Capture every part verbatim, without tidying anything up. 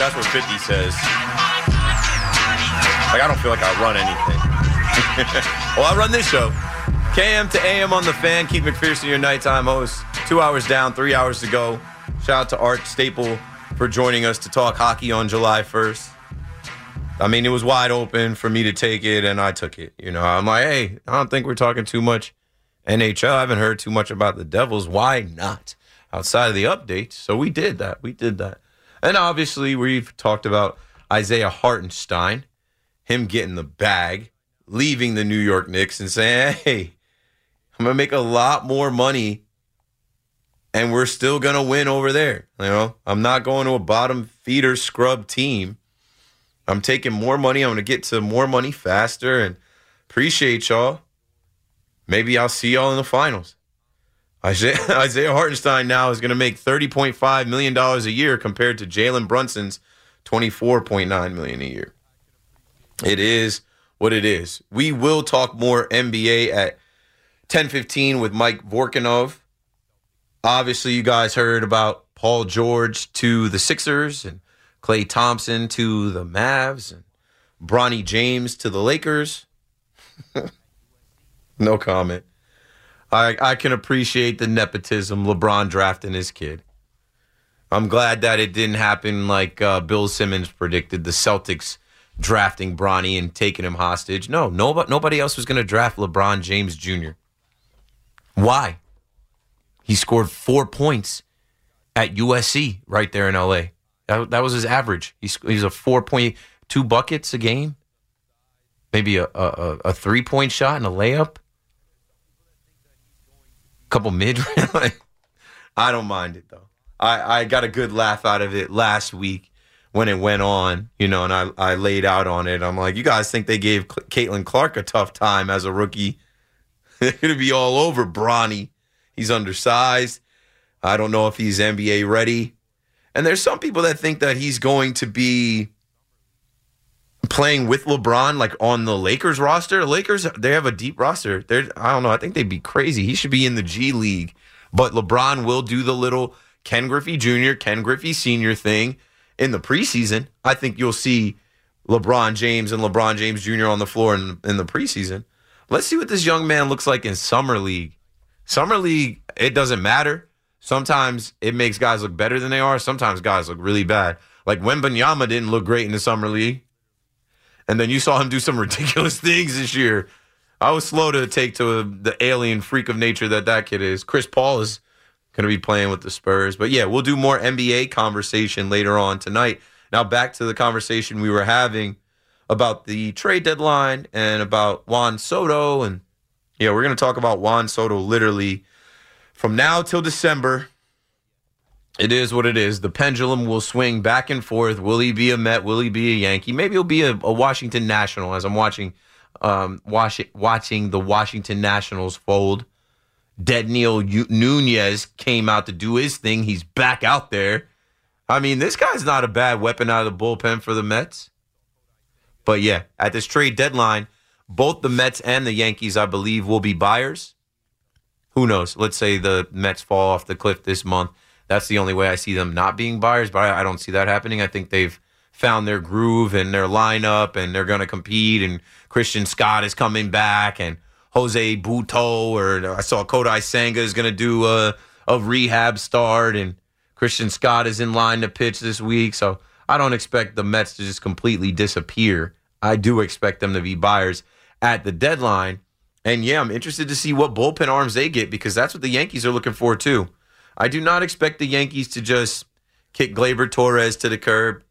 That's what fifty says. Like, I don't feel like I run anything. Well, I run this show. K M to A M on the Fan. Keith McPherson, your nighttime host. Two hours down, three hours to go. Shout out to Art Staple for joining us to talk hockey on July first. I mean, it was wide open for me to take it, and I took it. You know, I'm like, hey, I don't think we're talking too much N H L. I haven't heard too much about the Devils. Why not? Outside of the updates. So we did that. We did that. And obviously, we've talked about Isaiah Hartenstein, him getting the bag, leaving the New York Knicks and saying, hey, I'm going to make a lot more money and we're still going to win over there. You know, I'm not going to a bottom feeder scrub team. I'm taking more money. I'm going to get to more money faster and appreciate y'all. Maybe I'll see y'all in the finals. Isaiah, Isaiah Hartenstein now is going to make thirty point five million dollars a year compared to Jalen Brunson's twenty-four point nine million dollars a year. It is what it is. We will talk more N B A at ten fifteen with Mike Vorkunov. Obviously, you guys heard about Paul George to the Sixers and Klay Thompson to the Mavs and Bronny James to the Lakers. No comment. I, I can appreciate the nepotism, LeBron drafting his kid. I'm glad that it didn't happen like uh, Bill Simmons predicted, the Celtics drafting Bronny and taking him hostage. No, nobody, nobody else was going to draft LeBron James Junior Why? He scored four points at U S C right there in L A. That, that was his average. He's, he's a four point two buckets a game. Maybe a, a, a three-point shot and a layup. Couple mid. I don't mind it, though. I, I got a good laugh out of it last week when it went on, you know, and I, I laid out on it. I'm like, you guys think they gave Caitlin Clark a tough time as a rookie? They're going to be all over Bronny. He's undersized. I don't know if he's N B A ready. And there's some people that think that he's going to be playing with LeBron, like on the Lakers roster. The Lakers, they have a deep roster. They're, I don't know. I think they'd be crazy. He should be in the G League. But LeBron will do the little Ken Griffey Junior, Ken Griffey Senior thing in the preseason. I think you'll see LeBron James and LeBron James Junior on the floor in, in the preseason. Let's see what this young man looks like in Summer League. Summer League, it doesn't matter. Sometimes it makes guys look better than they are. Sometimes guys look really bad. Like Wembanyama didn't look great in the Summer League. And then you saw him do some ridiculous things this year. I was slow to take to the alien freak of nature that that kid is. Chris Paul is going to be playing with the Spurs. But, yeah, we'll do more N B A conversation later on tonight. Now back to the conversation we were having about the trade deadline and about Juan Soto. And, yeah, we're going to talk about Juan Soto literally from now till December. It is what it is. The pendulum will swing back and forth. Will he be a Met? Will he be a Yankee? Maybe he'll be a, a Washington National as I'm watching um, watch, watching the Washington Nationals fold. Dead Neil Nunez came out to do his thing. He's back out there. I mean, this guy's not a bad weapon out of the bullpen for the Mets. But, yeah, at this trade deadline, both the Mets and the Yankees, I believe, will be buyers. Who knows? Let's say the Mets fall off the cliff this month. That's the only way I see them not being buyers, but I don't see that happening. I think they've found their groove and their lineup, and they're going to compete, and Christian Scott is coming back, and Jose Butto, or I saw Kodai Senga is going to do a, a rehab start, and Christian Scott is in line to pitch this week, so I don't expect the Mets to just completely disappear. I do expect them to be buyers at the deadline, and yeah, I'm interested to see what bullpen arms they get, because that's what the Yankees are looking for too. I do not expect the Yankees to just kick Gleyber Torres to the curb,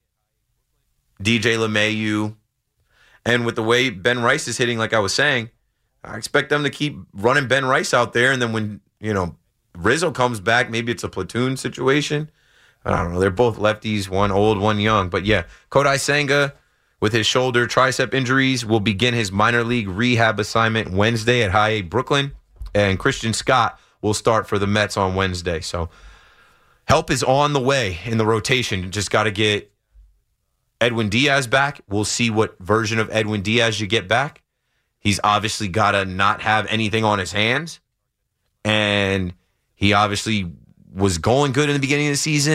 D J LeMahieu, and with the way Ben Rice is hitting, like I was saying, I expect them to keep running Ben Rice out there, and then when, you know, Rizzo comes back, maybe it's a platoon situation. I don't know. They're both lefties, one old, one young. But yeah, Kodai Senga, with his shoulder tricep injuries, will begin his minor league rehab assignment Wednesday at High A Brooklyn, and Christian Scott will start for the Mets on Wednesday. So help is on the way in the rotation. You just got to get Edwin Diaz back. We'll see what version of Edwin Diaz you get back. He's obviously got to not have anything on his hands. And he obviously was going good in the beginning of the season,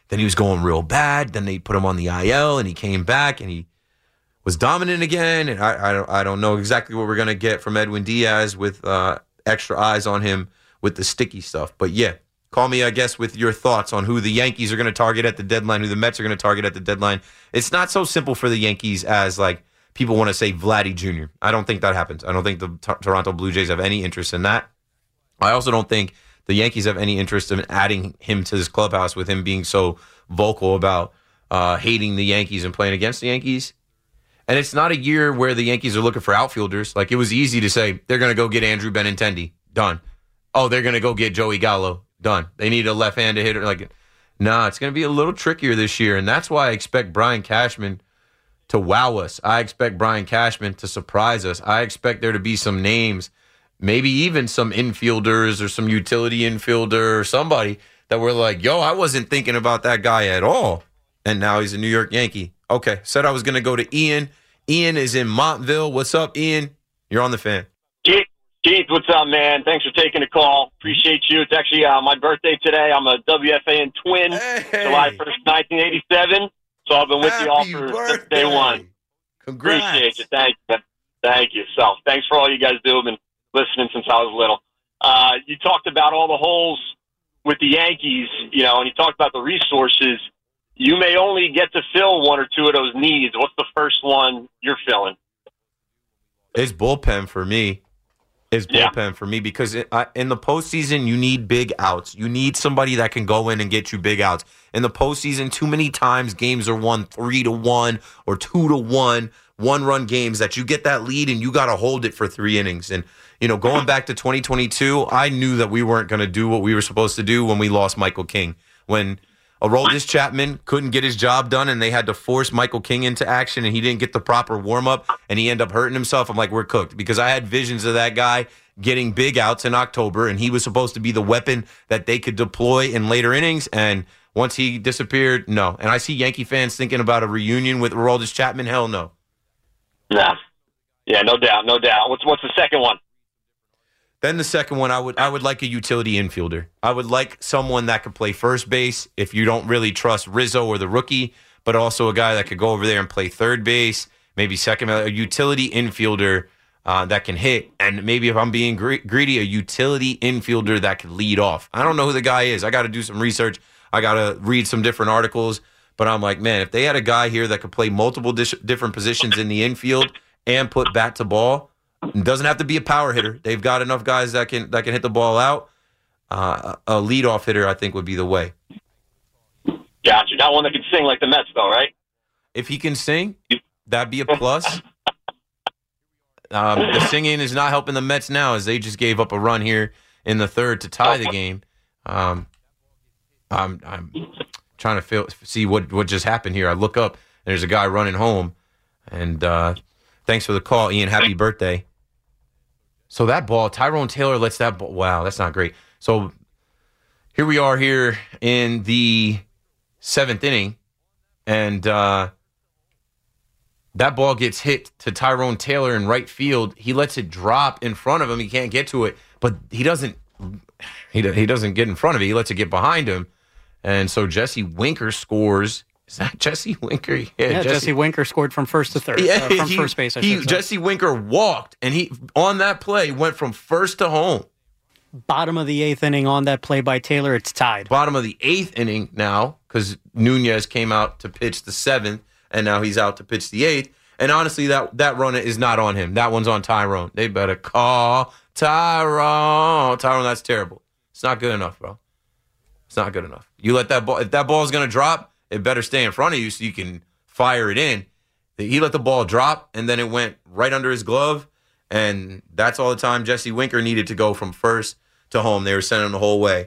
Then he was going real bad. Then they put him on the I L, and he came back, and he was dominant again. And I, I don't, I don't know exactly what we're gonna get from Edwin Diaz with uh, extra eyes on him with the sticky stuff. But yeah, call me, I guess, with your thoughts on who the Yankees are gonna target at the deadline, who the Mets are gonna target at the deadline. It's not so simple for the Yankees as like people want to say Vladdy Junior I don't think that happens. I don't think the t- Toronto Blue Jays have any interest in that. I also don't think the Yankees have any interest in adding him to this clubhouse with him being so vocal about uh, hating the Yankees and playing against the Yankees. And it's not a year where the Yankees are looking for outfielders. Like, it was easy to say, they're going to go get Andrew Benintendi. Done. Oh, they're going to go get Joey Gallo. Done. They need a left-handed hitter. Like, nah, it's going to be a little trickier this year. And that's why I expect Brian Cashman to wow us. I expect Brian Cashman to surprise us. I expect there to be some names, maybe even some infielders or some utility infielder or somebody that were like, yo, I wasn't thinking about that guy at all. And now he's a New York Yankee. Okay, said I was going to go to Ian. Ian is in Montville. What's up, Ian? You're on the Fan. Keith, Keith, what's up, man? Thanks for taking the call. Appreciate you. It's actually uh, my birthday today. I'm a W F A N twin, hey. July first, nineteen eighty-seven. So I've been with Happy you all for birthday. since day one. Congrats. Appreciate you. Thank you. Thank you. So thanks for all you guys do. I've been listening since I was little. Uh, you talked about all the holes with the Yankees, you know, and you talked about the resources. You may only get to fill one or two of those needs. What's the first one you're filling? It's bullpen for me. It's bullpen yeah. for me because it, I, in the postseason, you need big outs. You need somebody that can go in and get you big outs. In the postseason, too many times games are won three to one or two to one, one-run games that you get that lead and you got to hold it for three innings. And, you know, going back to twenty twenty-two, I knew that we weren't going to do what we were supposed to do when we lost Michael King. When Aroldis Chapman couldn't get his job done and they had to force Michael King into action and he didn't get the proper warm-up and he ended up hurting himself. I'm like, we're cooked because I had visions of that guy getting big outs in October and he was supposed to be the weapon that they could deploy in later innings. And once he disappeared, no. And I see Yankee fans thinking about a reunion with Aroldis Chapman. Hell no. Nah. Yeah, no doubt, no doubt. What's what's the second one? Then the second one, I would I would like a utility infielder. I would like someone that could play first base if you don't really trust Rizzo or the rookie, but also a guy that could go over there and play third base, maybe second, a utility infielder uh, that can hit. And maybe if I'm being gre- greedy, a utility infielder that could lead off. I don't know who the guy is. I got to do some research. I got to read some different articles. But I'm like, man, if they had a guy here that could play multiple dis- different positions in the infield and put bat to ball, it doesn't have to be a power hitter. They've got enough guys that can that can hit the ball out. Uh, a leadoff hitter, I think, would be the way. Gotcha. Not one that can sing like the Mets, though, right? If he can sing, that'd be a plus. um, the singing is not helping the Mets now, as they just gave up a run here in the third to tie the game. Um, I'm I'm trying to feel, see what what just happened here. I look up, and there's a guy running home, and uh, thanks for the call, Ian. Happy birthday. So that ball, Tyrone Taylor lets that ball. Wow, that's not great. So here we are here in the seventh inning, and uh, that ball gets hit to Tyrone Taylor in right field. He lets it drop in front of him. He can't get to it, but he doesn't. He he doesn't get in front of it. He lets it get behind him, and so Jesse Winker scores. Is that Jesse Winker? Yeah, yeah Jesse, Jesse Winker scored from first to third. Yeah, uh, from he, first base, I he, should say. Jesse Winker walked, and he on that play went from first to home. Bottom of the eighth inning on that play by Taylor, it's tied. Bottom of the eighth inning now, because Nunez came out to pitch the seventh, and now he's out to pitch the eighth. And honestly, that, that run is not on him. That one's on Tyrone. They better call Tyrone. Tyrone, that's terrible. It's not good enough, bro. It's not good enough. You let that ball, if that ball is going to drop, it better stay in front of you so you can fire it in. He let the ball drop, and then it went right under his glove, and that's all the time Jesse Winker needed to go from first to home. They were sending him the whole way.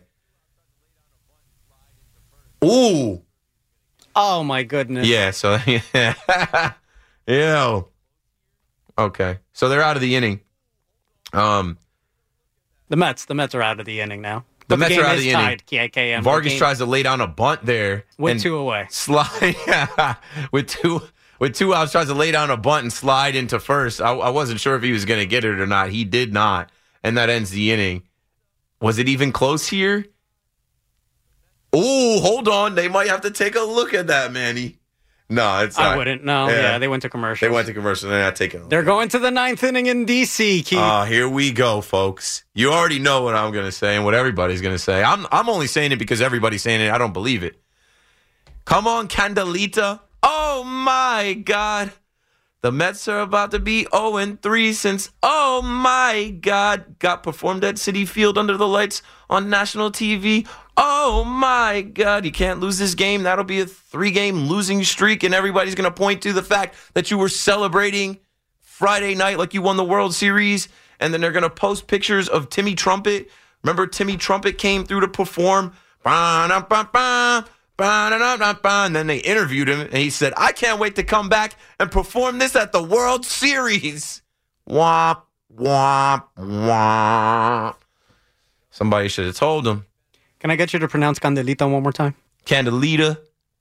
Ooh. Oh, my goodness. Yeah, so, yeah. Ew. Okay. So they're out of the inning. Um, The Mets, the Mets are out of the inning now. The But Mets the game are out of is the inning. tied, K K M. Vargas The game tries to lay down a bunt there. with and two away. Slide yeah, with two with two outs, tries to lay down a bunt and slide into first. I, I wasn't sure if he was going to get it or not. He did not, and that ends the inning. Was it even close here? Ooh, hold on. They might have to take a look at that, Manny. No, it's I not. wouldn't. No, yeah. yeah, they went to commercial. They went to commercial. They're not taking a look. They're going to the ninth inning in D C, Keith. Oh, uh, here we go, folks. You already know what I'm going to say and what everybody's going to say. I'm I'm only saying it because everybody's saying it. I don't believe it. Come on, Candelita. Oh, my God. The Mets are about to be oh and three since, oh, my God, got performed at Citi Field under the lights on national T V. Oh, my God, you can't lose this game. That'll be a three-game losing streak, and everybody's going to point to the fact that you were celebrating Friday night like you won the World Series, and then they're going to post pictures of Timmy Trumpet. Remember Timmy Trumpet came through to perform? Ba-da-ba-ba. And then they interviewed him, and he said, I can't wait to come back and perform this at the World Series. Womp, womp, womp. Somebody should have told him. Can I get you to pronounce Candelita one more time? Candelita.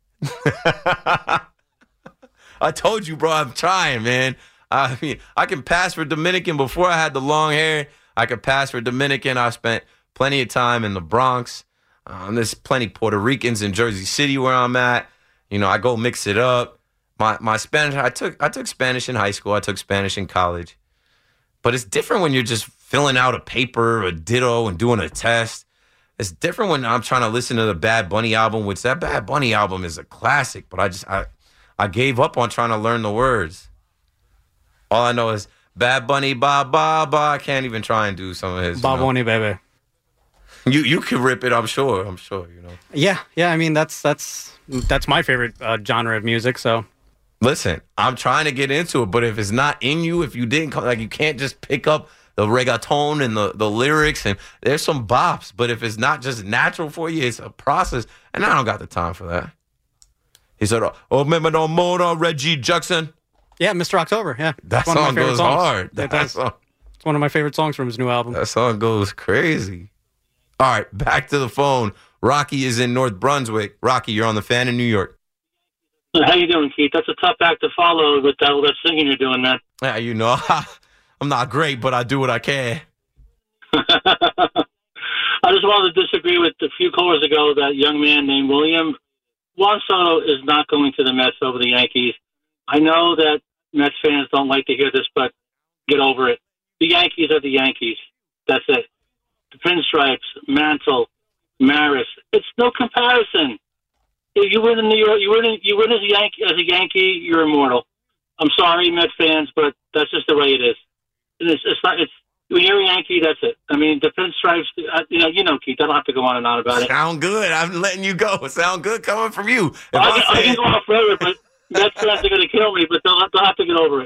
I told you, bro, I'm trying, man. I mean, I can pass for Dominican. Before I had the long hair, I could pass for Dominican. I spent plenty of time in the Bronx. Um, there's plenty of Puerto Ricans in Jersey City where I'm at. You know, I go mix it up. My my Spanish, I took I took Spanish in high school. I took Spanish in college. But it's different when you're just filling out a paper, a ditto, and doing a test. It's different when I'm trying to listen to the Bad Bunny album, which that Bad Bunny album is a classic. But I just I I gave up on trying to learn the words. All I know is Bad Bunny, ba ba ba. I can't even try and do some of his. Ba Bunny, baby. You you can rip it, I'm sure. I'm sure, you know. Yeah, yeah. I mean, that's that's that's my favorite uh, genre of music. So, listen, I'm trying to get into it, but if it's not in you, if you didn't come, like you can't just pick up the reggaeton and the, the lyrics, and there's some bops, but if it's not just natural for you, it's a process, and I don't got the time for that. He said, "Oh, remember no more, Reggie Jackson." Yeah, Mister October. Yeah, that song goes songs. hard. That, that song. It's one of my favorite songs from his new album. That song goes crazy. All right, back to the phone. Rocky is in North Brunswick. Rocky, you're on the Fan in New York. How you doing, Keith? That's a tough act to follow with all that singing you're doing, man. Yeah, you know, I'm not great, but I do what I can. I just wanted to disagree with a few callers ago, that young man named William. Juan Soto is not going to the Mets over the Yankees. I know that Mets fans don't like to hear this, but get over it. The Yankees are the Yankees. That's it. The Pinstripes, Mantle, Maris. It's no comparison. If you win in New York, you win. You win as a Yankee. As a Yankee, you're immortal. I'm sorry, Mets fans, but that's just the way it is. It's, it's not. It's when you're a Yankee. That's it. I mean, the Pinstripes. You know, you know, Keith. I don't have to go on and on about it. Sound good. I'm letting you go. Sound good coming from you. If I, I, I can go on forever, but Mets fans are going to kill me. But they'll, they'll have to get over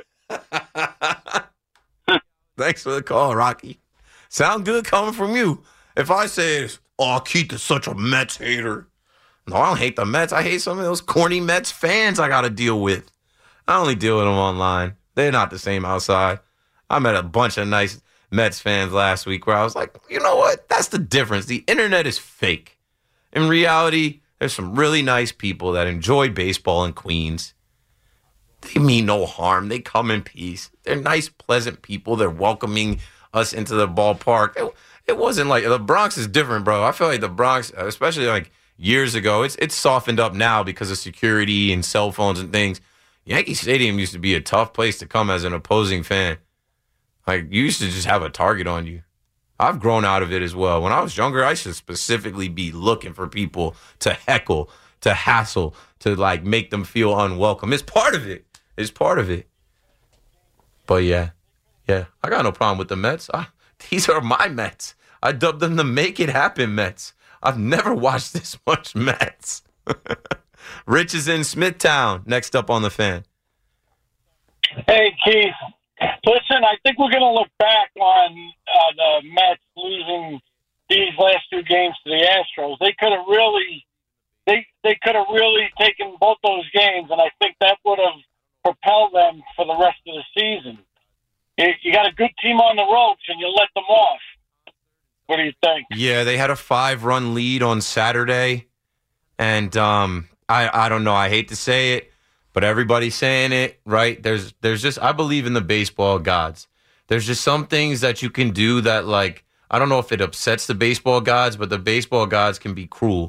it. Thanks for the call, Rocky. Sound good coming from you. If I say, oh, Keith is such a Mets hater. No, I don't hate the Mets. I hate some of those corny Mets fans I got to deal with. I only deal with them online. They're not the same outside. I met a bunch of nice Mets fans last week where I was like, you know what? That's the difference. The internet is fake. In reality, there's some really nice people that enjoy baseball in Queens. They mean no harm. They come in peace. They're nice, pleasant people. They're welcoming us into the ballpark. It, it wasn't like the Bronx is different, bro. I feel like the Bronx, especially like years ago, it's it's softened up now because of security and cell phones and things. Yankee Stadium used to be a tough place to come as an opposing fan. Like, you used to just have a target on you. I've grown out of it as well. When I was younger, I should specifically be looking for people to heckle, to hassle, to like make them feel unwelcome. It's part of it. It's part of it. But yeah. Yeah, I got no problem with the Mets. I, these are my Mets. I dubbed them the Make It Happen Mets. I've never watched this much Mets. Rich is in Smithtown. Next up on the Fan. Hey, Keith. Listen, I think we're going to look back on uh, the Mets losing these last two games to the Astros. They could have really, they they could have really taken both those games, and I think that would have propelled them for the rest of the season. You got a good team on the ropes, and you let them off. What do you think? Yeah, they had a five-run lead on Saturday, and um, I I don't know. I hate to say it, but everybody's saying it, right? There's there's just I believe in the baseball gods. There's just some things that you can do that, like, I don't know if it upsets the baseball gods, but the baseball gods can be cruel.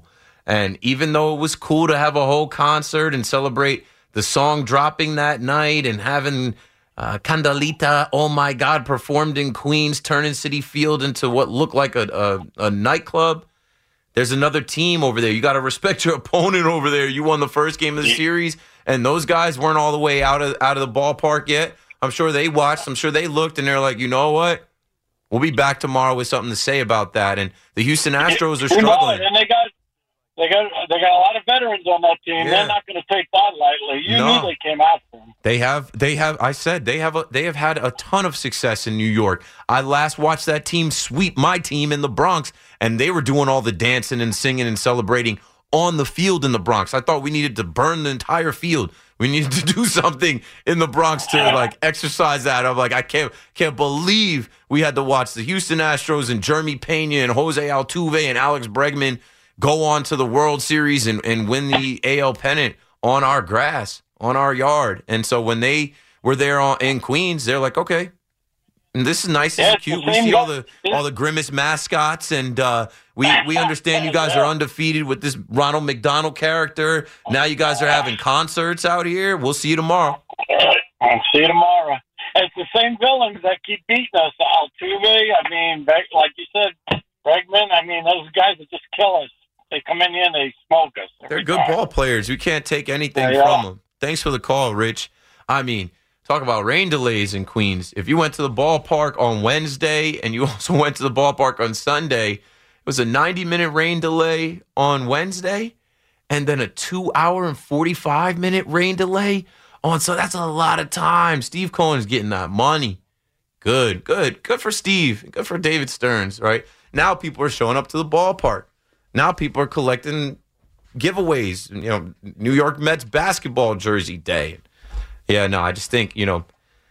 And even though it was cool to have a whole concert and celebrate the song dropping that night and having uh, Candelita, oh my God, performed in Queens, turning Citi Field into what looked like a, a, a nightclub, there's another team over there. You got to respect your opponent over there. You won the first game of the series, and those guys weren't all the way out of out of the ballpark yet. I'm sure they watched. I'm sure they looked, and they're like, you know what? We'll be back tomorrow with something to say about that. And the Houston Astros are struggling. And they got they got they got a lot of veterans on that team. Yeah. They're not going to take that lightly. You No. knew they came after them. They have, they have. I said they have, a, they have had a ton of success in New York. I last watched that team sweep my team in the Bronx, and they were doing all the dancing and singing and celebrating on the field in the Bronx. I thought we needed to burn the entire field. We needed to do something in the Bronx to like exercise that. I'm like, I can't, can't believe we had to watch the Houston Astros and Jeremy Pena and Jose Altuve and Alex Bregman go on to the World Series and, and win the A L pennant on our grass, on our yard. And so when they were there on, in Queens, they're like, okay, this is nice, this Yeah, is it's cute. the We same see guy- all the all the Grimace mascots, and uh, we we understand you guys are undefeated with this Ronald McDonald character. Now you guys are having concerts out here. We'll see you tomorrow. I'll see you tomorrow. It's the same villains that keep beating us. Altuve, I mean, Beck- like you said, Bregman. I mean, those guys that just kill us. They come in here and they smoke us. They're good ball players. We can't take anything Yeah, yeah. from them. Thanks for the call, Rich. I mean, talk about rain delays in Queens. If you went to the ballpark on Wednesday and you also went to the ballpark on Sunday, it was a ninety-minute rain delay on Wednesday and then a two hour and forty-five minute rain delay on. So that's a lot of time. Steve Cohen's getting that money. Good, good. Good for Steve. Good for David Stearns, right? Now people are showing up to the ballpark. Now people are collecting giveaways. You know, New York Mets basketball jersey day. Yeah, no, I just think, you know,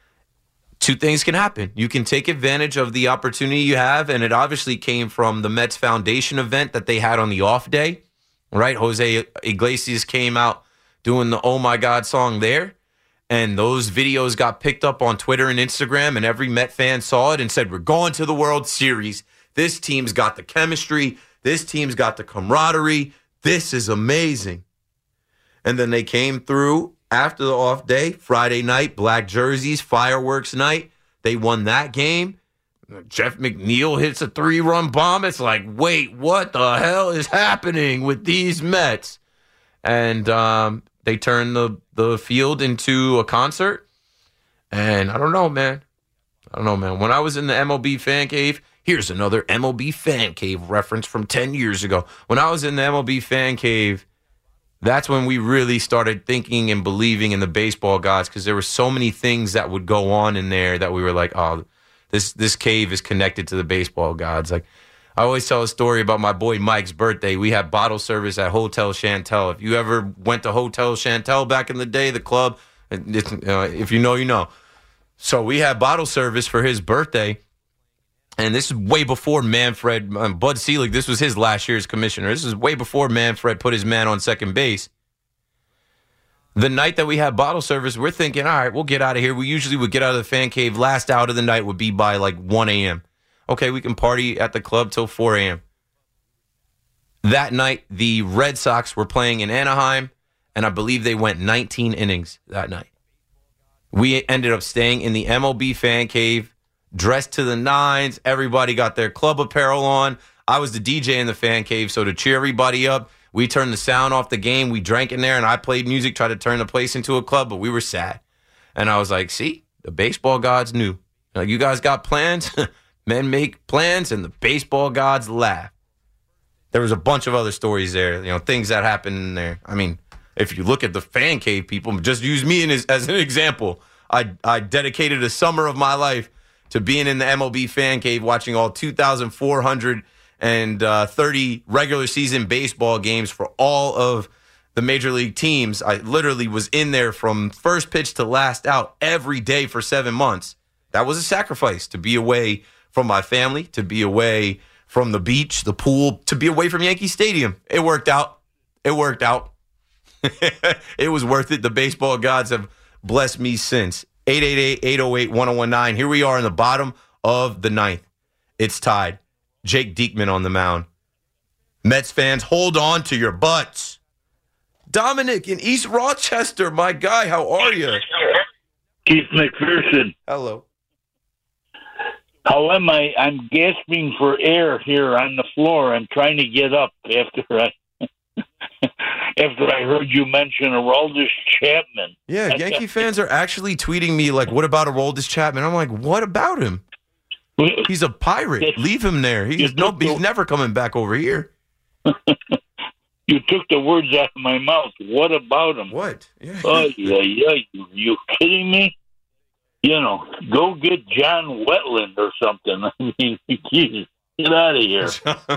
two things can happen. You can take advantage of the opportunity you have, and it obviously came from the Mets Foundation event that they had on the off day, right? Jose Iglesias came out doing the Oh My God song there, and those videos got picked up on Twitter and Instagram, and every Met fan saw it and said, we're going to the World Series. This team's got the chemistry. This team's got the camaraderie. This is amazing. And then they came through after the off day, Friday night, black jerseys, fireworks night. They won that game. Jeff McNeil hits a three-run bomb. It's like, wait, what the hell is happening with these Mets? And um, they turned the, the field into a concert. And I don't know, man. I don't know, man. When I was in the M L B fan cave, here's another M L B fan cave reference from ten years ago. When I was in the M L B fan cave, that's when we really started thinking and believing in the baseball gods, because there were so many things that would go on in there that we were like, oh, this this cave is connected to the baseball gods. Like, I always tell a story about my boy Mike's birthday. We had bottle service at Hotel Chantel. If you ever went to Hotel Chantel back in the day, the club, it's, uh, if you know, you know. So we had bottle service for his birthday. And this is way before Manfred, um, Bud Selig, this was his last year as commissioner. This is way before Manfred put his man on second base. The night that we had bottle service, we're thinking, all right, we'll get out of here. We usually would get out of the fan cave. Last out of the night would be by like one a.m. Okay, we can party at the club till four a.m. That night, the Red Sox were playing in Anaheim, and I believe they went nineteen innings that night. We ended up staying in the M L B fan cave, dressed to the nines. Everybody got their club apparel on. I was the D J in the fan cave, so to cheer everybody up, we turned the sound off the game. We drank in there, and I played music, tried to turn the place into a club, but we were sad. And I was like, see, the baseball gods knew. Like, you guys got plans? Men make plans, and the baseball gods laugh. There was a bunch of other stories there, you know, things that happened in there. I mean, if you look at the fan cave people, just use me as, as an example. I, I dedicated a summer of my life to being in the M L B fan cave, watching all two thousand four hundred thirty regular season baseball games for all of the major league teams. I literally was in there from first pitch to last out every day for seven months. That was a sacrifice, to be away from my family, to be away from the beach, the pool, to be away from Yankee Stadium. It worked out. It worked out. It was worth it. The baseball gods have blessed me since. eight eight eight, eight oh eight, one oh one nine. Here we are in the bottom of the ninth. It's tied. Jake Diekman on the mound. Mets fans, hold on to your butts. Dominic in East Rochester, my guy, how are you? Keith McPherson. Hello. How am I? I'm gasping for air here on the floor. I'm trying to get up after I after I heard you mention Aroldis Chapman. Yeah, Yankee fans are actually tweeting me like, what about Aroldis Chapman? I'm like, what about him? He's a pirate. Leave him there. He's no he's never coming back over here. You took the words out of my mouth. What about him? What? Yeah. Oh, yeah, yeah. You, you kidding me? You know, go get John Wetland or something. I mean, geez, get out of here.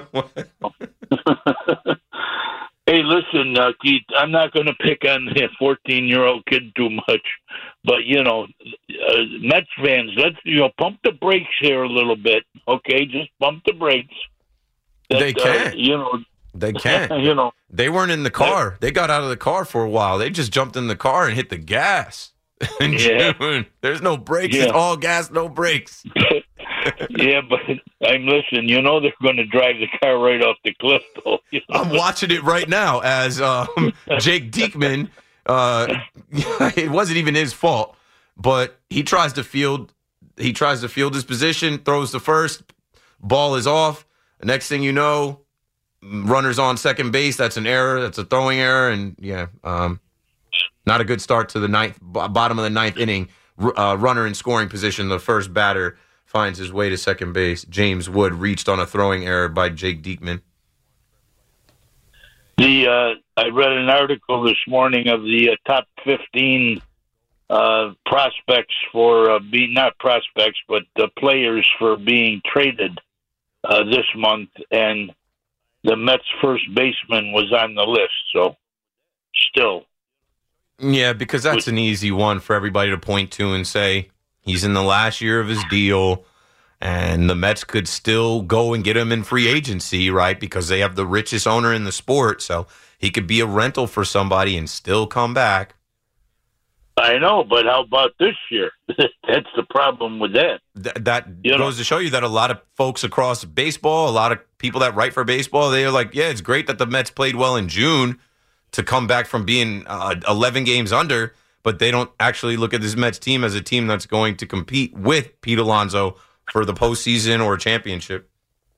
Hey, listen, uh, Keith, I'm not going to pick on the fourteen-year-old kid too much, but, you know, uh, Mets fans, let's, you know, pump the brakes here a little bit, okay? Just pump the brakes. That, They can't. Uh, you know, They can't. you know. They weren't in the car. They got out of the car for a while. They just jumped in the car and hit the gas. In Yeah. June. There's no brakes. Yeah. It's all gas, no brakes. Yeah, but I'm listening. You know they're going to drive the car right off the cliff, though. You know? I'm watching it right now as um, Jake Diekman, uh, it wasn't even his fault, but he tries to field he tries to field his position, throws the first, ball is off. The next thing you know, runner's on second base. That's an error. That's a throwing error. And, yeah, um, not a good start to the ninth, bottom of the ninth inning. Uh, runner in scoring position, the first batter finds his way to second base. James Wood reached on a throwing error by Jake Diekman. The uh, I read an article this morning of the uh, top fifteen uh, prospects for uh, being not prospects, but uh, players for being traded uh, this month, and the Mets' first baseman was on the list. So, still, Yeah, because that's an easy one for everybody to point to and say he's in the last year of his deal, and the Mets could still go and get him in free agency, right? Because they have the richest owner in the sport, so he could be a rental for somebody and still come back. I know, but how about this year? That's the problem with that. Th- that You know- goes to show you that a lot of folks across baseball, a lot of people that write for baseball, they are like, yeah, it's great that the Mets played well in June to come back from being uh, eleven games under, but they don't actually look at this Mets team as a team that's going to compete with Pete Alonso for the postseason or a championship.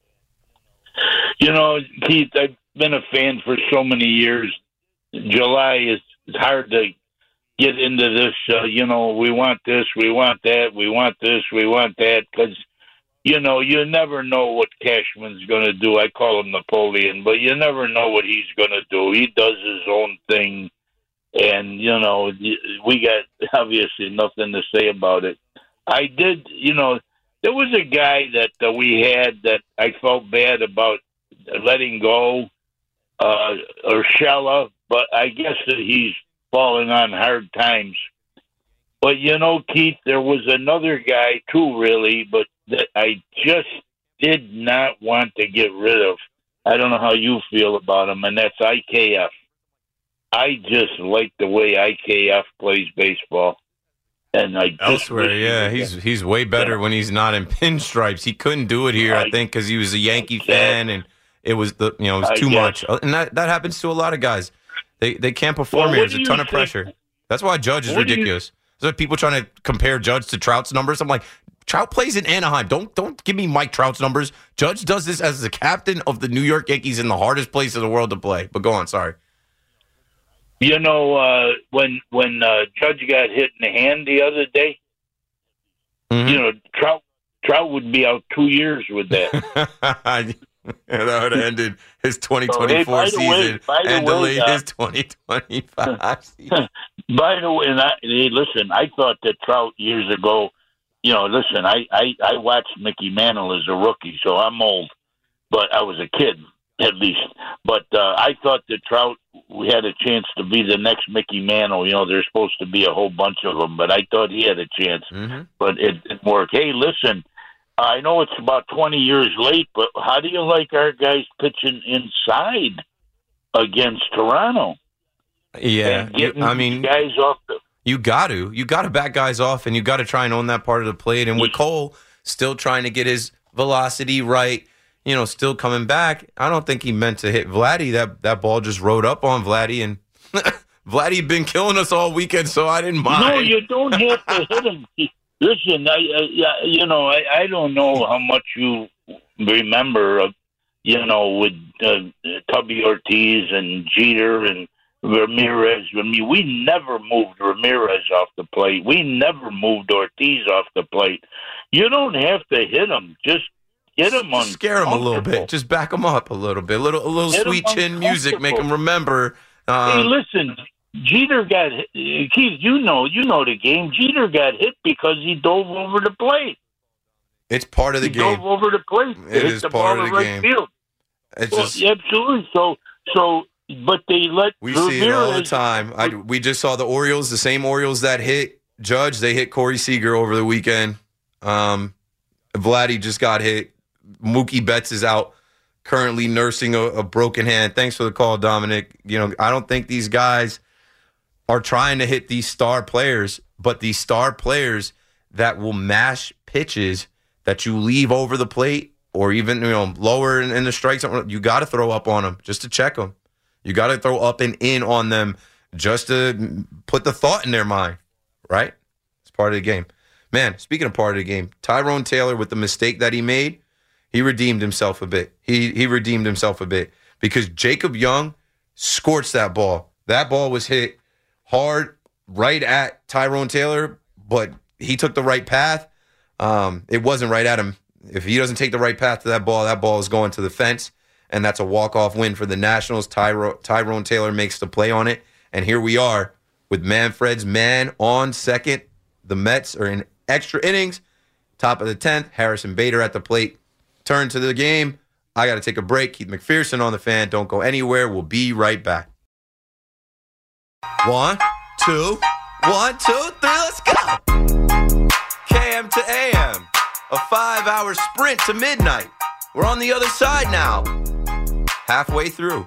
You know, Keith, I've been a fan for so many years. July is it's hard to get into this, uh, you know, we want this, we want that, we want this, we want that, because, you know, you never know what Cashman's going to do. I call him Napoleon, but you never know what he's going to do. He does his own thing, and, you know, we got obviously nothing to say about it. I did, you know, there was a guy that uh, we had that I felt bad about letting go, uh, Urshela, but I guess that he's falling on hard times. But, you know, Keith, there was another guy, too, really, but that I just did not want to get rid of. I don't know how you feel about him, and that's I K F. I just like the way I K F plays baseball. And I just Elsewhere, yeah, he's he's way better Yeah. when he's not in pinstripes. He couldn't do it here, I, I- think, because he was a Yankee fan, and it was the you know it was I too guess. much, and that that happens to a lot of guys. They they can't perform Well, here. what There's a do ton you of think- pressure. That's why Judge is What do you- ridiculous. There's people trying to compare Judge to Trout's numbers. I'm like, Trout plays in Anaheim. Don't don't give me Mike Trout's numbers. Judge does this as the captain of the New York Yankees in the hardest place in the world to play. But go on, sorry. You know, uh, when when uh, Judge got hit in the hand the other day, Mhm. you know, Trout Trout would be out two years with that. that would have ended his twenty Oh, twenty-four hey, by the way- season by the and way, delayed uh, his twenty twenty-five season. By the way, and I, hey, listen, I thought that Trout years ago, you know, listen, I, I, I watched Mickey Mantle as a rookie, so I'm old, but I was a kid at least. But uh, I thought that Trout we had a chance to be the next Mickey Mantle. You know, there's supposed to be a whole bunch of them, but I thought he had a chance, Mhm. but it didn't work. Hey, listen, I know it's about twenty years late, but how do you like our guys pitching inside against Toronto? Yeah, And you- getting I mean, guys off the. you got to. You got to back guys off, and you got to try and own that part of the plate. And with Cole still trying to get his velocity right, you know, still coming back. I don't think he meant to hit Vladdy. That that ball just rode up on Vladdy, and Vladdy been killing us all weekend, so I didn't mind. No, you don't have to hit him. Listen, I, I you know, I, I don't know how much you remember of, you know, with uh, Tubby Ortiz and Jeter and Ramirez. I mean, we never moved Ramirez off the plate. We never moved Ortiz off the plate. You don't have to hit him. Just hit him on. Scare him a little bit. Just back him up a little bit. A little, a little Hit sweet him chin music. Make him remember. Um, Hey, listen, Jeter got hit. Keith, you know, you know the game. Jeter got hit because he dove over the plate. it's part of the he game. dove over the plate. It hit is the part ball of in the right game. Field. It's Well, just yeah, absolutely. So, so, but they let we see it all the Ramirez- time. I, we just saw the Orioles, the same Orioles that hit Judge. They hit Corey Seager over the weekend. Um, Vladdy just got hit. Mookie Betts is out, currently nursing a, a broken hand. Thanks for the call, Dominic. You know, I don't think these guys are trying to hit these star players, but these star players that will mash pitches that you leave over the plate or even, you know, lower in, in the strike zone, you got to throw up on them just to check them. You got to throw up and in on them just to put the thought in their mind, right? It's part of the game. Man, speaking of part of the game, Tyrone Taylor, with the mistake that he made, he redeemed himself a bit. He he redeemed himself a bit because Jacob Young scorched that ball. That ball was hit hard right at Tyrone Taylor, but he took the right path. Um, it wasn't right at him. If he doesn't take the right path to that ball, that ball is going to the fence, and that's a walk-off win for the Nationals. Tyro, Tyrone Taylor makes the play on it, and here we are with Manfred's man on second. The Mets are in extra innings, top of the tenth. Harrison Bader at the plate. Turn to the game. I got to take a break. Keith McPherson on the Fan. Don't go anywhere. We'll be right back. One, two, one, two, three, let's go. K M to A M. A five-hour sprint to midnight. We're on the other side now. Halfway through.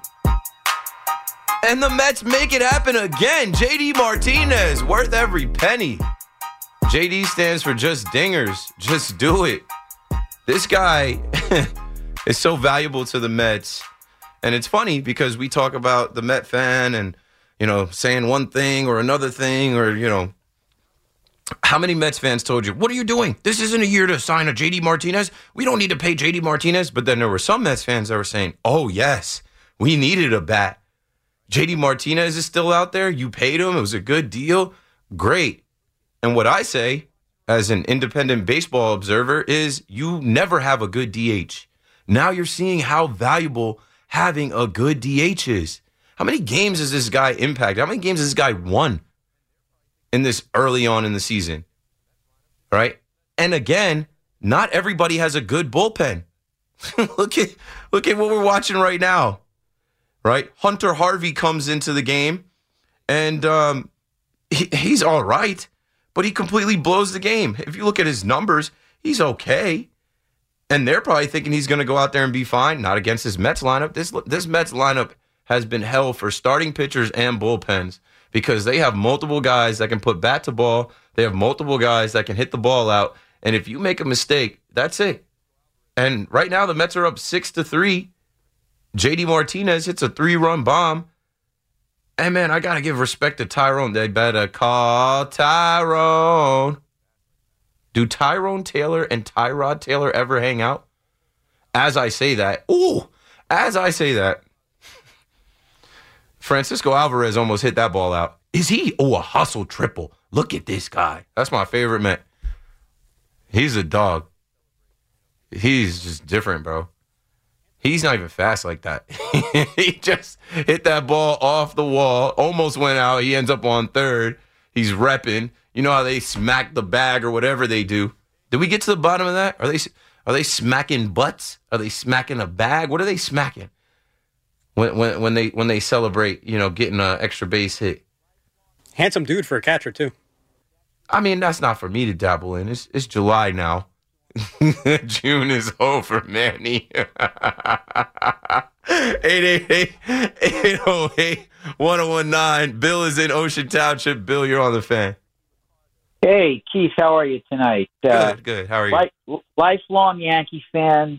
And the Mets make it happen again. J D Martinez, worth every penny. J D stands for just dingers. Just do it. This guy is so valuable to the Mets. And it's funny because we talk about the Met fan and, you know, saying one thing or another thing or, you know, how many Mets fans told you, what are you doing? This isn't a year to sign a J D Martinez. We don't need to pay J D Martinez. But then there were some Mets fans that were saying, oh, yes, we needed a bat. J D Martinez is still out there. You paid him. It was a good deal. Great. And what I say as an independent baseball observer is you never have a good D H. Now you're seeing how valuable having a good D H is. How many games has this guy impacted? How many games has this guy won in this early on in the season? Right? And again, not everybody has a good bullpen. look at look at what we're watching right now. Right? Hunter Harvey comes into the game and um, he, he's all right. But he completely blows the game. If you look at his numbers, he's okay. And they're probably thinking he's going to go out there and be fine. Not against this Mets lineup. This this Mets lineup has been hell for starting pitchers and bullpens because they have multiple guys that can put bat to ball. They have multiple guys that can hit the ball out. And if you make a mistake, that's it. And right now the Mets are up six to three. J D Martinez hits a three-run bomb. Hey, man, I got to give respect to Tyrone. They better call Tyrone. Do Tyrone Taylor and Tyrod Taylor ever hang out? As I say that, ooh, as I say that, Francisco Alvarez almost hit that ball out. Is he? Oh, a hustle triple. Look at this guy. That's my favorite man. He's a dog. He's just different, bro. He's not even fast like that. He just hit that ball off the wall, almost went out. He ends up on third. He's repping. You know how they smack the bag or whatever they do. Did we get to the bottom of that? Are they are they smacking butts? Are they smacking a bag? What are they smacking? When when when they when they celebrate, you know, getting an extra base hit. Handsome dude for a catcher too. I mean, that's not for me to dabble in. It's it's July now. June is over, Manny. eight eight eight, eight oh eight, one oh one nine. Bill is in Ocean Township. Bill, you're on the Fan. Hey, Keith, how are you tonight? Good, Uh, good. How are you? li- lifelong Yankee fan.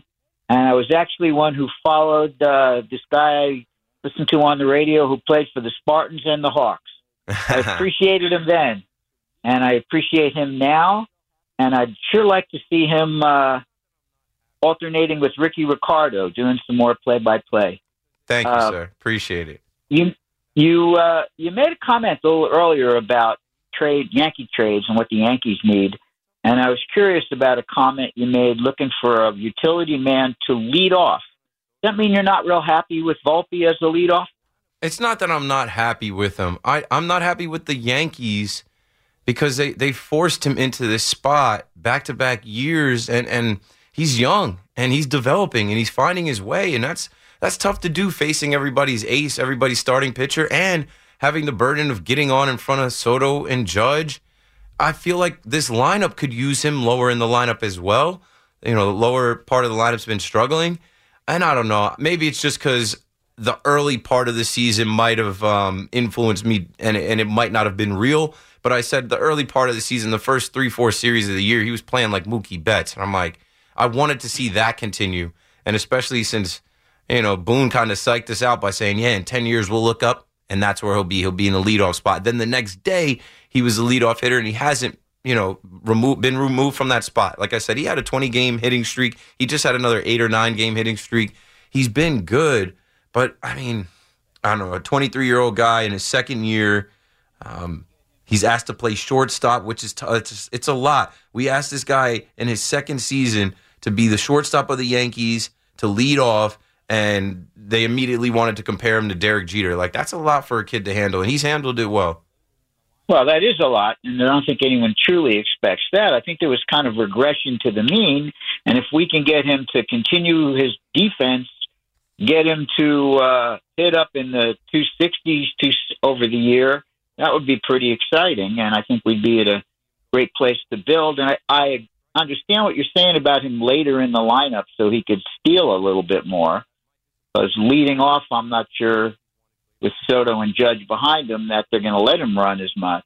and I was actually one who followed uh, this guy I listened to on the radio who played for the Spartans and the Hawks. I appreciated him then, and I appreciate him now, and I'd sure like to see him uh, alternating with Ricky Ricardo, doing some more play-by-play. Thank you, Uh, sir. Appreciate it. You you uh, you made a comment a little earlier about trade Yankee trades and what the Yankees need, and I was curious about a comment you made looking for a utility man to lead off. Does that mean you're not real happy with Volpe as the leadoff? It's not that I'm not happy with him. I, I'm not happy with the Yankees because they, they forced him into this spot back-to-back years, and, and he's young, and he's developing, and he's finding his way, and that's that's tough to do facing everybody's ace, everybody's starting pitcher, and having the burden of getting on in front of Soto and Judge. I feel like this lineup could use him lower in the lineup as well. You know, the lower part of the lineup's been struggling, and I don't know. Maybe it's just because the early part of the season might have um, influenced me, and, and it might not have been real. But I said the early part of the season, the first three, four series of the year, he was playing like Mookie Betts. And I'm like, I wanted to see that continue. And especially since, you know, Boone kind of psyched us out by saying, yeah, in ten years we'll look up, and that's where he'll be. He'll be in the leadoff spot. Then the next day, he was the leadoff hitter, and he hasn't, you know, removed, been removed from that spot. Like I said, he had a twenty-game hitting streak. He just had another eight- or nine-game hitting streak. He's been good. But, I mean, I don't know, a twenty-three-year-old guy in his second year, um, he's asked to play shortstop, which is t- it's, it's a lot. We asked this guy in his second season to be the shortstop of the Yankees, to lead off, and they immediately wanted to compare him to Derek Jeter. Like, that's a lot for a kid to handle, and he's handled it well. Well, that is a lot, and I don't think anyone truly expects that. I think there was kind of regression to the mean, and if we can get him to continue his defense, get him to uh, hit up in the two sixties two, over the year, that would be pretty exciting, and I think we'd be at a great place to build. And I, I understand what you're saying about him later in the lineup so he could steal a little bit more, because leading off, I'm not sure, with Soto and Judge behind him, that they're going to let him run as much.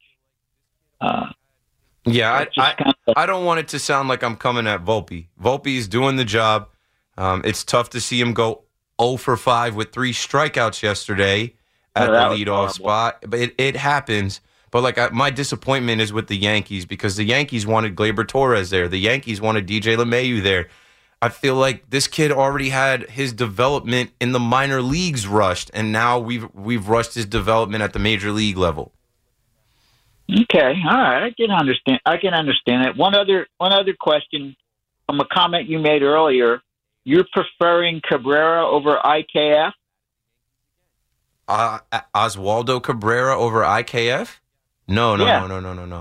Uh, yeah, I, I, kind of, I don't want it to sound like I'm coming at Volpe. Volpe is doing the job. Um, it's tough to see him go oh for five with three strikeouts yesterday at oh, the leadoff horrible. spot. But it, it happens. But like I, my disappointment is with the Yankees, because the Yankees wanted Gleyber Torres there. The Yankees wanted D J LeMahieu there. I feel like this kid already had his development in the minor leagues rushed, and now we've we've rushed his development at the major league level. Okay, all right, I can understand. I can understand it. One other one other question from a comment you made earlier. You're preferring Cabrera over I K F? Uh, Oswaldo Cabrera over I K F? No, no, Yeah. no, no, no, no, no.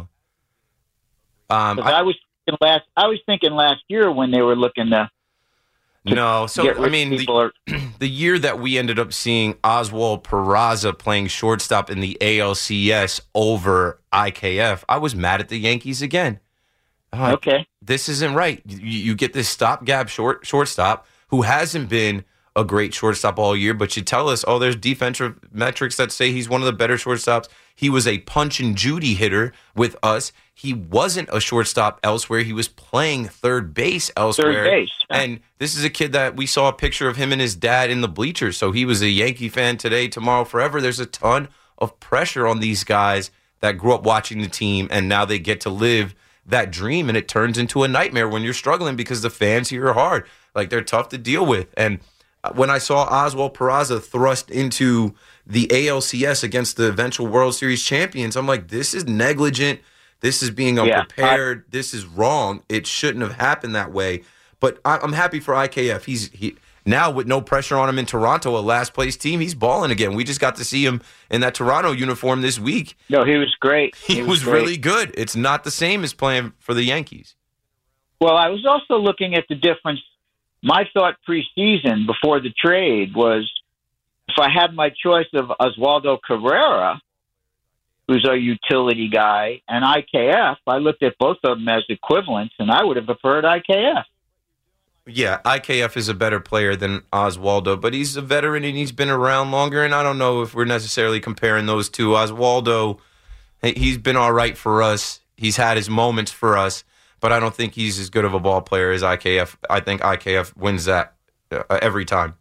Um, 'Cause I, I was thinking last. I was thinking last year when they were looking to. no, so get rid I of mean, people the, are, the year that we ended up seeing Oswald Peraza playing shortstop in the A L C S over I K F, I was mad at the Yankees again. I'm like, okay. this isn't right. You, you get this stopgap short shortstop who hasn't been a great shortstop all year, but you tell us, oh, there's defensive metrics that say he's one of the better shortstops. He was a punch and Judy hitter with us. He wasn't a shortstop elsewhere. He was playing third base elsewhere. Third base. And this is a kid that we saw a picture of him and his dad in the bleachers. So he was a Yankee fan today, tomorrow, forever. There's a ton of pressure on these guys that grew up watching the team, and now they get to live that dream, and it turns into a nightmare when you're struggling because the fans here are hard. Like, they're tough to deal with. And when I saw Oswald Peraza thrust into the A L C S against the eventual World Series champions, I'm like, this is negligent. This is being unprepared. Yeah, I, this is wrong. It shouldn't have happened that way. But I, I'm happy for I K F. He's he now with no pressure on him in Toronto, a last place team. He's balling again. We just got to see him in that Toronto uniform this week. No, he was great. He, he was, was great. really good. It's not the same as playing for the Yankees. Well, I was also looking at the difference. My thought preseason before the trade was, if I had my choice of Oswaldo Cabrera, who's a utility guy, and I K F, I looked at both of them as equivalents, and I would have preferred I K F. Yeah, I K F is a better player than Oswaldo, but he's a veteran and he's been around longer, and I don't know if we're necessarily comparing those two. Oswaldo, he's been all right for us. He's had his moments for us, but I don't think he's as good of a ball player as I K F. I think I K F wins that uh, every time.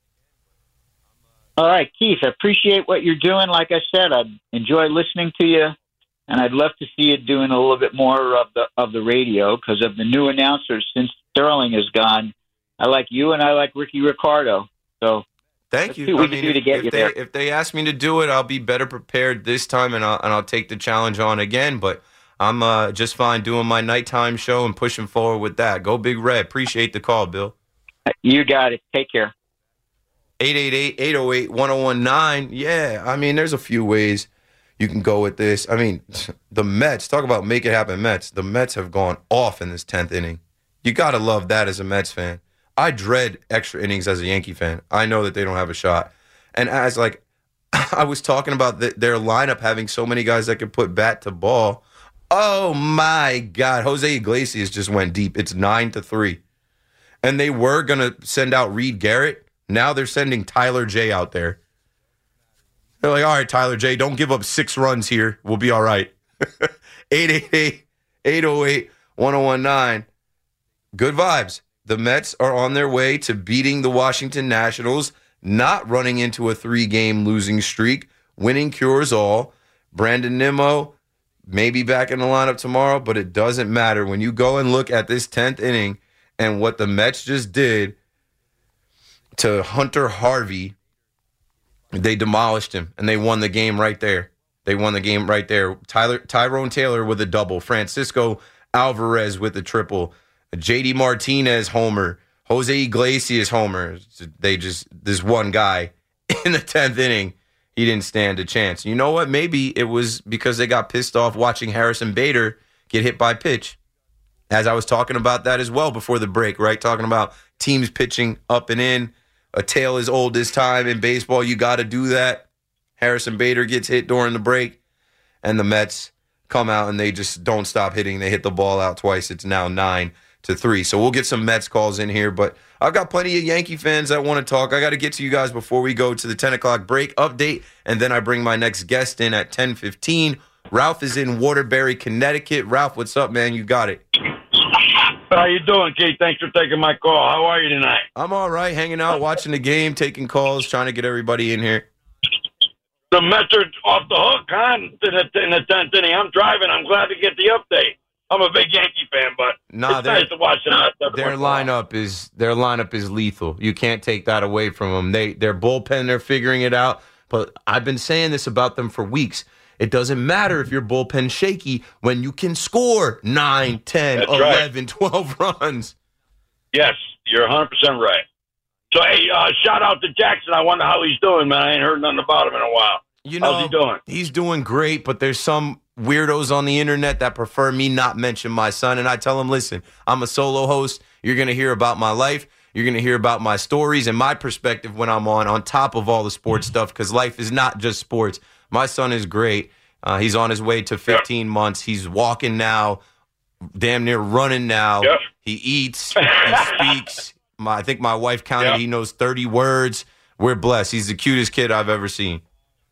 All right, Keith, I appreciate what you're doing. Like I said, I enjoy listening to you, and I'd love to see you doing a little bit more of the of the radio because of the new announcers since Sterling is gone. I like you, and I like Ricky Ricardo. So thank let's you. see what I we mean, can do to if, get if you they, there. If they ask me to do it, I'll be better prepared this time, and I'll, and I'll take the challenge on again. But I'm uh, just fine doing my nighttime show and pushing forward with that. Go Big Red. Appreciate the call, Bill. You got it. Take care. eight eight eight, eight oh eight, one oh one nine. Yeah, I mean, there's a few ways you can go with this. I mean, the Mets, talk about make it happen Mets. The Mets have gone off in this tenth inning. You got to love that as a Mets fan. I dread extra innings as a Yankee fan. I know that they don't have a shot. And as, like, I was talking about the, their lineup having so many guys that could put bat to ball. Oh, my God. Jose Iglesias just went deep. It's nine to three. And they were going to send out Reed Garrett. Now they're sending Tyler J out there. They're like, all right, Tyler J, don't give up six runs here. We'll be all right. eight eight eight, eight oh eight, one oh one nine. Good vibes. The Mets are on their way to beating the Washington Nationals, not running into a three-game losing streak. Winning cures all. Brandon Nimmo may be back in the lineup tomorrow, but it doesn't matter. When you go and look at this tenth inning and what the Mets just did to Hunter Harvey, they demolished him, and they won the game right there. They won the game right there. Tyler Tyrone Taylor with a double. Francisco Alvarez with a triple. J D Martinez homer. Jose Iglesias homer. They just, this one guy in the tenth inning, he didn't stand a chance. You know what? Maybe it was because they got pissed off watching Harrison Bader get hit by pitch. As I was talking about that as well before the break, right? Talking about teams pitching up and in. A tale as old as time in baseball. You got to do that. Harrison Bader gets hit during the break, and the Mets come out and they just don't stop hitting. They hit the ball out twice. It's now nine to three. So we'll get some Mets calls in here, but I've got plenty of Yankee fans that want to talk. I got to get to you guys before we go to the ten o'clock break update, and then I bring my next guest in at ten fifteen. Ralph is in Waterbury, Connecticut. Ralph, what's up, man? You got it. How you doing, Keith? Thanks for taking my call. How are you tonight? I'm all right, hanging out, watching the game, taking calls, trying to get everybody in here. The Mets are off the hook, huh? In the, in the tenth inning. I'm driving. I'm glad to get the update. I'm a big Yankee fan, but nah, it's nice to watch it. Their lineup is their lineup is lethal. You can't take that away from them. They their bullpen, they're figuring it out. But I've been saying this about them for weeks. It doesn't matter if your bullpen's shaky when you can score nine, ten, That's eleven, right. twelve runs. Yes, you're one hundred percent right. So, hey, uh, shout out to Jackson. I wonder how he's doing, man. I ain't heard nothing about him in a while. You know, How's he doing? He's doing great, but there's some weirdos on the internet that prefer me not mention my son. And I tell them, listen, I'm a solo host. You're going to hear about my life. You're going to hear about my stories and my perspective when I'm on, on top of all the sports stuff, because life is not just sports. My son is great. Uh, he's on his way to fifteen yep. months. He's walking now, damn near running now. Yep. He eats. He speaks. My, I think my wife counted. Yep. He knows thirty words. We're blessed. He's the cutest kid I've ever seen.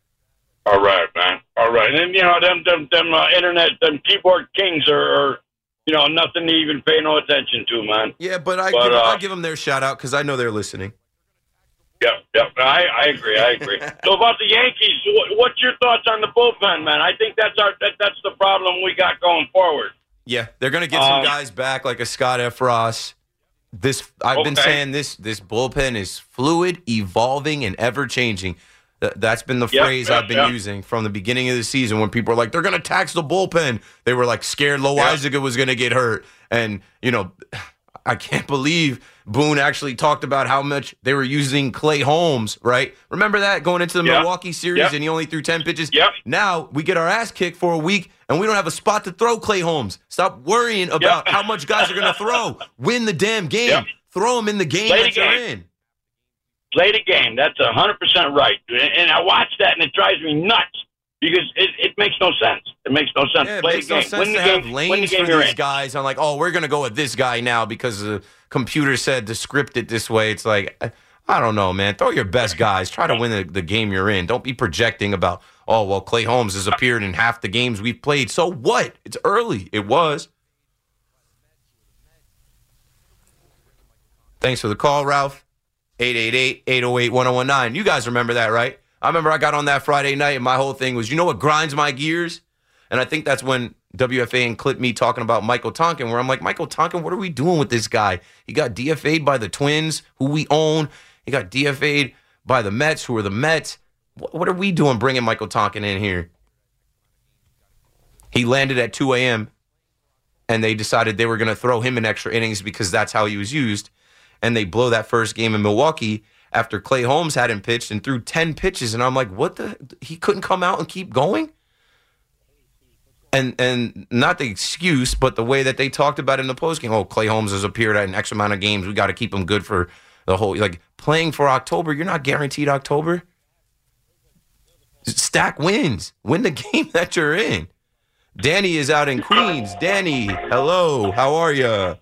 All right, man. All right. And, you know, them them, them uh, internet, them keyboard kings are, are, you know, nothing to even pay no attention to, man. Yeah, but I, but, give, uh, I give them their shout out because I know they're listening. Yep, yep. I, I agree. I agree. So about the Yankees, what, what's your thoughts on the bullpen, man? I think that's our that, that's the problem we got going forward. Yeah, they're going to get um, some guys back like a Scott F. Ross. This I've okay. been saying this this bullpen is fluid, evolving, and ever changing. Th- that's been the yep, phrase yep, I've been yep. using from the beginning of the season when people are like, they're going to tax the bullpen. They were like scared Loizaga yep. was going to get hurt. And, you know, I can't believe Boone actually talked about how much they were using Clay Holmes, right? Remember that going into the yep. Milwaukee series yep. and he only threw ten pitches? Yep. Now we get our ass kicked for a week and we don't have a spot to throw Clay Holmes. Stop worrying about yep. how much guys are going to throw. Win the damn game. Yep. Throw them in the game Play that the you're game. in. Play the game. That's one hundred percent right. And I watch that and it drives me nuts because it, it makes no sense. It makes no sense. Yeah, it Play makes the no game. sense Win to the have game. lanes Win the game for you're these in. guys. I'm like, oh, we're going to go with this guy now because the computer said to script it this way. It's like, I don't know, man. Throw your best guys. Try to win the, the game you're in. Don't be projecting about, oh, well, Clay Holmes has appeared in half the games we've played. So what? It's early. It was. Thanks for the call, Ralph. eight eight eight, eight oh eight, one oh one nine. You guys remember that, right? I remember I got on that Friday night and my whole thing was, you know what grinds my gears? And I think that's when W F A and clipped me talking about Michael Tonkin, where I'm like, Michael Tonkin, what are we doing with this guy? He got D F A'd by the Twins, who we own. He got D F A'd by the Mets, who are the Mets. What are we doing bringing Michael Tonkin in here? He landed at two a.m., and they decided they were going to throw him in extra innings because that's how he was used. And they blow that first game in Milwaukee after Clay Holmes hadn't pitched and threw ten pitches. And I'm like, what the? He couldn't come out and keep going? And and not the excuse, but the way that they talked about it in the postgame. Oh, Clay Holmes has appeared at an X amount of games. We got to keep him good for the whole. Like, playing for October, you're not guaranteed October. Stack wins. Win the game that you're in. Danny is out in Queens. Danny, hello. How are you?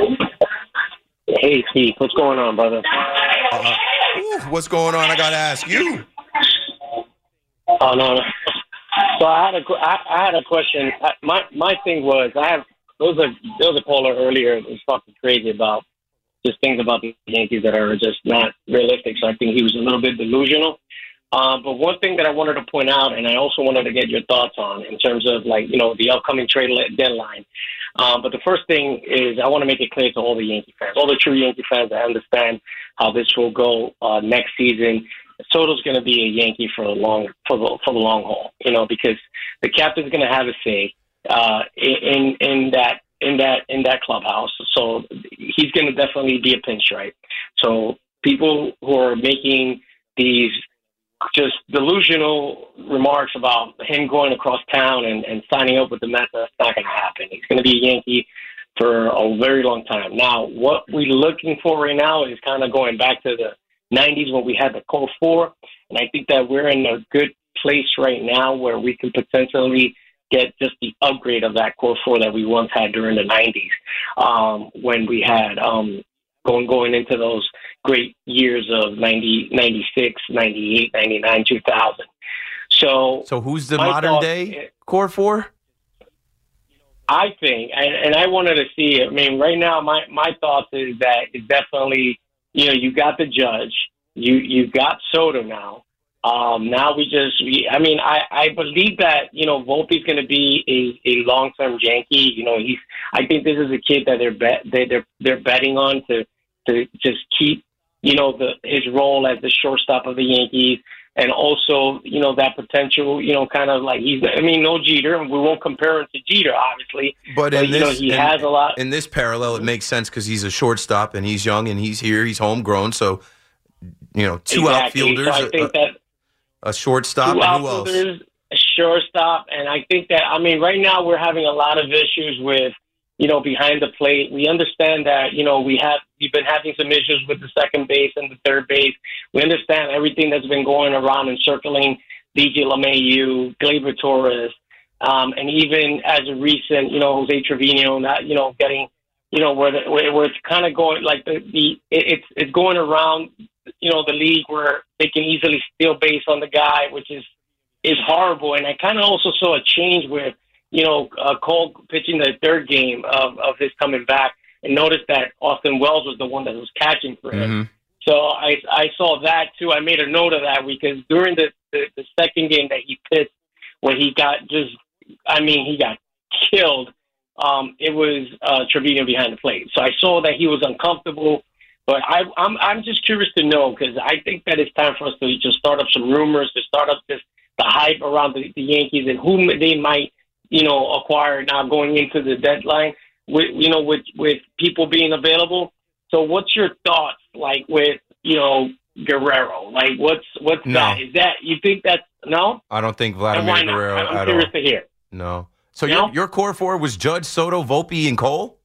Hey, Keith. What's going on, brother? Uh, ooh, what's going on? I got to ask you. Oh, no, no. So I had a, I, I had a question. I, my my thing was, I have there was a there was a caller earlier that was talking crazy about just things about the Yankees that are just not realistic. So I think he was a little bit delusional. Um, but one thing that I wanted to point out, and I also wanted to get your thoughts on in terms of, like, you know, the upcoming trade deadline. Um, but the first thing is I want to make it clear to all the Yankee fans, all the true Yankee fans that understand how this will go uh, next season. Soto's going to be a Yankee for the long for the for the long haul, you know, because the captain's going to have a say uh, in in that in that in that clubhouse. So he's going to definitely be a pinstripe. So people who are making these just delusional remarks about him going across town and, and signing up with the Mets, that's not going to happen. He's going to be a Yankee for a very long time. Now, what we're looking for right now is kind of going back to the nineties when we had the Core Four, and I think that we're in a good place right now where we can potentially get just the upgrade of that Core Four that we once had during the nineties, um, when we had um, going going into those great years of ninety, ninety-six, ninety-eight, ninety-nine, two thousand. So, so who's the modern thought, day Core Four? I think, and, and I wanted to see. I mean, right now, my my thoughts is that it's definitely. You know, you got the Judge, you you got Soto now. Um, now we just, we, I mean, I, I believe that, you know, Volpe's going to be a, a long-term Yankee. You know, he's. I think this is a kid that they're bet they, they're they're betting on to to just keep, you know, the his role as the shortstop of the Yankees, and also, you know, that potential, you know, kind of like he's. I mean, no Jeter, and we won't compare him to Jeter, obviously. But, but in you this, know, he in, has a lot. In this parallel, it makes sense because he's a shortstop and he's young and he's here, he's homegrown. So, you know, two exactly. outfielders, so I think a, that a shortstop, two and who else? A shortstop, and I think that, I mean, right now we're having a lot of issues with, you know, behind the plate. We understand that, you know, we have we've been having some issues with the second base and the third base. We understand everything that's been going around and circling D J LeMahieu, Gleyber Torres, um, and even as a recent, you know, Jose Trevino, not, you know, getting, you know, where the, where, where it's kind of going like the, the it, it's it's going around, you know, the league where they can easily steal base on the guy, which is is horrible. And I kind of also saw a change with, you know, uh, Cole pitching the third game of, of his coming back, and noticed that Austin Wells was the one that was catching for him. Mm-hmm. So I I saw that too. I made a note of that because during the, the, the second game that he pitched, where he got just, I mean, he got killed, um, it was uh, Trevino behind the plate. So I saw that he was uncomfortable. But I, I'm I'm just curious to know, because I think that it's time for us to just start up some rumors, to start up this the hype around the, the Yankees and whom they might, you know, acquire now going into the deadline, with, you know, with, with people being available. So what's your thoughts, like, with, you know, Guerrero? Like, what's what's no. that? Is that, you think that's, no? I don't think Vladimir Guerrero I'm at curious all. to hear. No. So no? your your core four was Judge, Soto, Volpe, and Cole?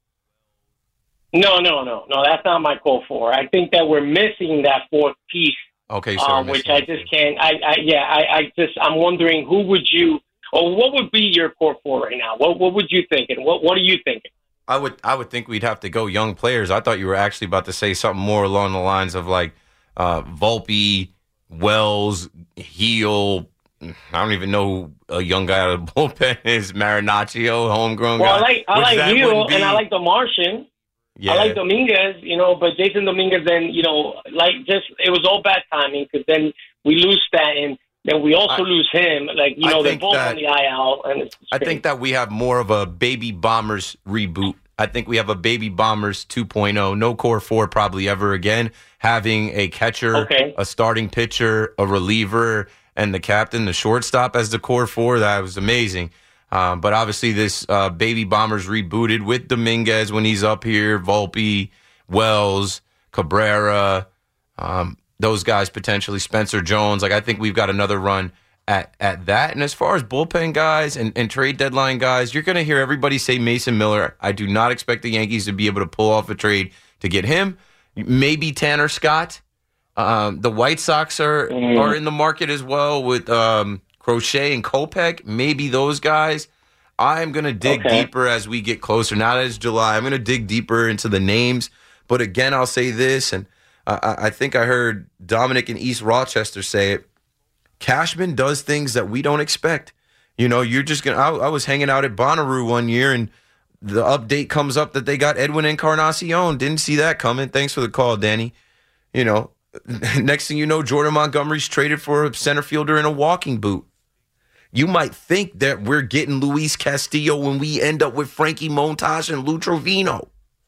No, no, no. No, that's not my core four. I think that we're missing that fourth piece. Okay, so um, which I just can't, I, I yeah, I, I just, I'm wondering who would you, or what would be your core four right now? What what would you think? And what, what are you thinking? I would I would think we'd have to go young players. I thought you were actually about to say something more along the lines of like uh, Volpe, Wells, Heel. I don't even know who a young guy out of the bullpen is. Marinaccio, homegrown well, guy. Well, I like I like Heel, and I like the Martian. Yeah. I like Dominguez, you know, but Jason Dominguez, then, you know, like just, it was all bad timing because then we lose Stanton. Then we also I, lose him. Like, you know, they're both that, on the I L. And it's I think that we have more of a Baby Bombers reboot. I think we have a Baby Bombers two point oh. No core four probably ever again. Having a catcher, okay. a starting pitcher, a reliever, and the captain, the shortstop as the core four. That was amazing. Um, but obviously this uh, Baby Bombers rebooted with Dominguez when he's up here, Volpe, Wells, Cabrera, um, those guys potentially, Spencer Jones. Like, I think we've got another run at, at that. And as far as bullpen guys and, and trade deadline guys, you're going to hear everybody say Mason Miller. I do not expect the Yankees to be able to pull off a trade to get him. Maybe Tanner Scott. Um, the White Sox are, mm. are in the market as well with um, Crochet and Kopech. Maybe those guys. I'm going to dig okay. deeper as we get closer. Now that it's July, I'm going to dig deeper into the names. But again, I'll say this, and uh, I think I heard Dominic in East Rochester say it. Cashman does things that we don't expect. You know, you're just going to, I was hanging out at Bonnaroo one year, and the update comes up that they got Edwin Encarnacion. Didn't see that coming. Thanks for the call, Danny. You know, next thing you know, Jordan Montgomery's traded for a center fielder in a walking boot. You might think that we're getting Luis Castillo when we end up with Frankie Montas and Lou Trevino.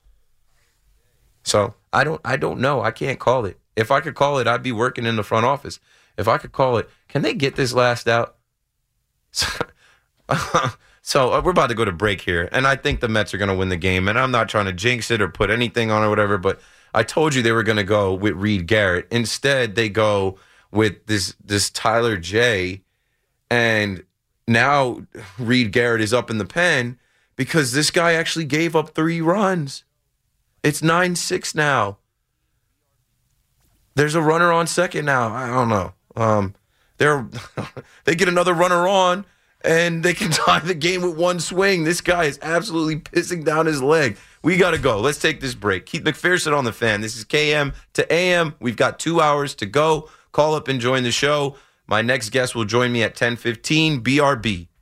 So I don't I don't know. I can't call it. If I could call it, I'd be working in the front office. If I could call it, can they get this last out? So, so uh, we're about to go to break here, and I think the Mets are going to win the game, and I'm not trying to jinx it or put anything on or whatever, but I told you they were going to go with Reed Garrett. Instead, they go with this this Tyler J, and now Reed Garrett is up in the pen because this guy actually gave up three runs. It's nine six now. There's a runner on second now. I don't know. Um, they're they get another runner on, and they can tie the game with one swing. This guy is absolutely pissing down his leg. We got to go. Let's take this break. Keith McPherson on the Fan. This is K M to A M. We've got two hours to go. Call up and join the show. My next guest will join me at ten fifteen. B R B.